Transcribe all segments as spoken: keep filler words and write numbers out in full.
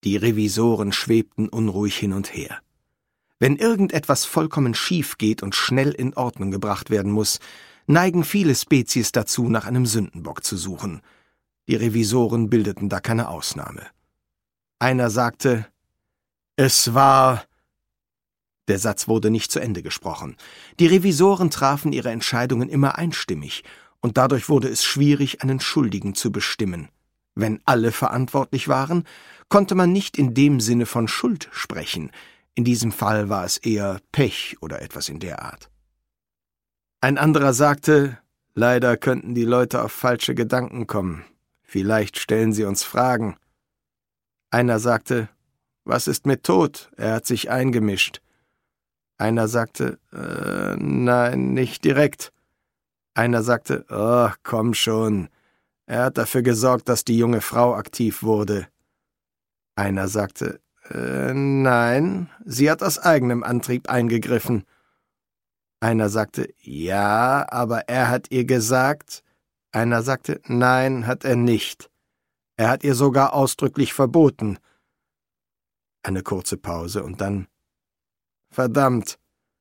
Die Revisoren schwebten unruhig hin und her. Wenn irgendetwas vollkommen schief geht und schnell in Ordnung gebracht werden muss, neigen viele Spezies dazu, nach einem Sündenbock zu suchen. Die Revisoren bildeten da keine Ausnahme. Einer sagte, »Es war...« Der Satz wurde nicht zu Ende gesprochen. Die Revisoren trafen ihre Entscheidungen immer einstimmig, und dadurch wurde es schwierig, einen Schuldigen zu bestimmen. Wenn alle verantwortlich waren, konnte man nicht in dem Sinne von Schuld sprechen. In diesem Fall war es eher Pech oder etwas in der Art. Ein anderer sagte, »Leider könnten die Leute auf falsche Gedanken kommen. Vielleicht stellen sie uns Fragen.« Einer sagte, »Was ist mit Tod? Er hat sich eingemischt.« Einer sagte, äh, »Nein, nicht direkt.« Einer sagte, »Oh, komm schon. Er hat dafür gesorgt, dass die junge Frau aktiv wurde.« Einer sagte, äh, »Nein, sie hat aus eigenem Antrieb eingegriffen.« Einer sagte, »Ja, aber er hat ihr gesagt.« Einer sagte, »Nein, hat er nicht. Er hat ihr sogar ausdrücklich verboten.« Eine kurze Pause und dann, »Verdammt!«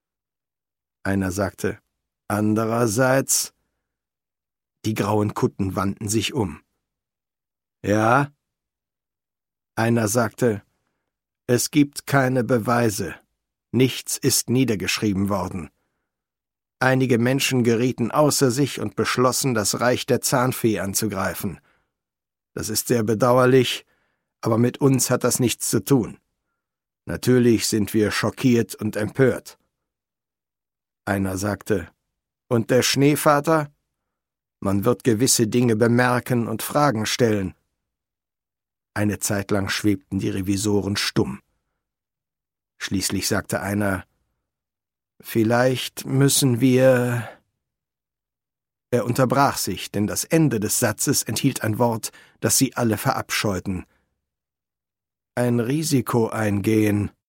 Einer sagte, »Andererseits...« Die grauen Kutten wandten sich um. »Ja?« Einer sagte, »Es gibt keine Beweise. Nichts ist niedergeschrieben worden. Einige Menschen gerieten außer sich und beschlossen, das Reich der Zahnfee anzugreifen. Das ist sehr bedauerlich, aber mit uns hat das nichts zu tun. Natürlich sind wir schockiert und empört.« Einer sagte, »Und der Schneevater? Man wird gewisse Dinge bemerken und Fragen stellen.« Eine Zeit lang schwebten die Revisoren stumm. Schließlich sagte einer, »Vielleicht müssen wir...« Er unterbrach sich, denn das Ende des Satzes enthielt ein Wort, das sie alle verabscheuten. »Ein Risiko eingehen.«